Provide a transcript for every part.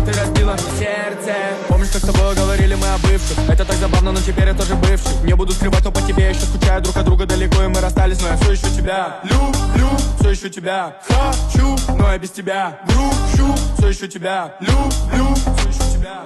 ты разбила сердце. Помнишь, как с тобой говорили мы о бывших? Это так забавно, но теперь я тоже бывший. Не буду скрывать, но по тебе я еще скучаю. Друг от друга далеко, и мы расстались, но я все еще тебя люблю, все еще тебя хочу, но я без тебя грущу. Все еще тебя люблю, все еще тебя.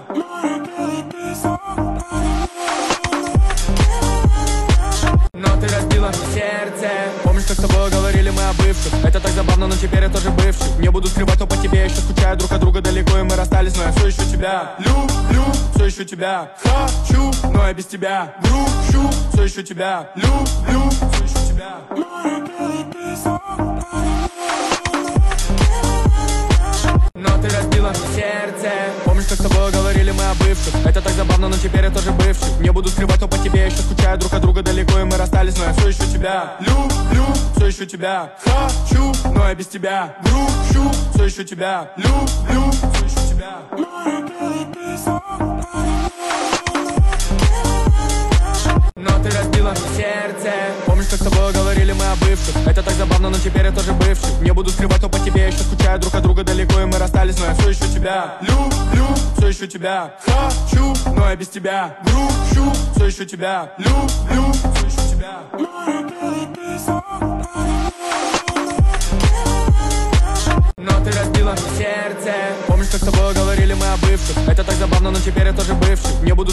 Но ты разбила сердце. Помнишь, как с тобой говорили мы о бывших? Это так забавно, но теперь я тоже бывший. Не буду скрывать, но по тебе я еще скучаю. Друг от друга далеко, и мы расстались, но я все еще тебя люблю, все еще тебя хочу, но я без тебя грущу. Все еще тебя люблю, все еще тебя. Но ты разбила сердце. Помнишь, как с тобой говорили мы о бывших? Это так забавно, но теперь я тоже бывший. Не буду скрывать, но по тебе я еще скучаю. Друг от друга далеко, и мы расстались, но я все еще тебя люблю, все еще тебя хочу, но я без тебя грущу. Все еще тебя люблю, все еще тебя. Но ты разбила сердце. Помнишь, как с тобой говорили мы о бывших? Это так забавно, но теперь я тоже бывший. Не буду скрывать, но по тебе я еще скучаю. Друг от друга далеко, и мы расстались, но я все еще тебя люблю, все еще тебя хочу, но я без тебя грущу. Все еще тебя люблю, все еще тебя. Но ты разбила сердце. Помнишь, как с тобой говорили мы о бывших? Это так забавно, но теперь я тоже бывший. Не буду